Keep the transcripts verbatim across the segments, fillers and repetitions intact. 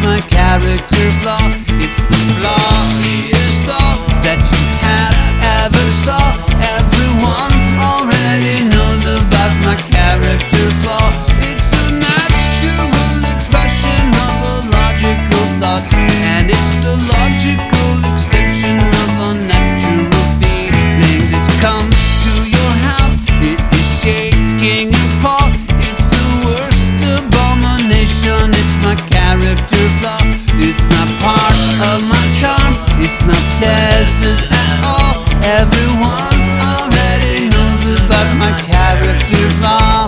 my character flaw. It's the flawless thought that you have ever saw. Everyone already knows about my character flaw. It's a natural expression of a logical thought, and it's the logical extension of unnatural feelings. It's come to your house, it is shaking your paw. It's the worst abomination, it's my character flaw. It's not part of my charm, it's not pleasant at all. Everyone already knows about my character flaw.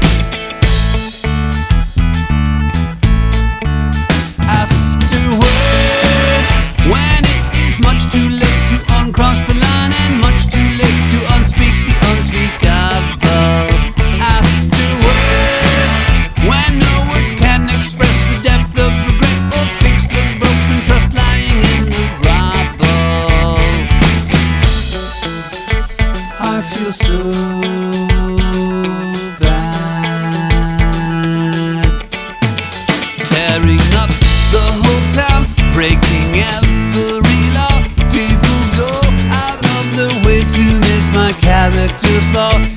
Afterwards, when it is much too late to uncross the line and much too late to unspeak the unspeakable. Afterwards, when no words can express the depth of regret or fix the broken trust lying in the rubble, I feel so bad. Tearing up the whole town, breaking every law. People go out of their way to miss my character flaw.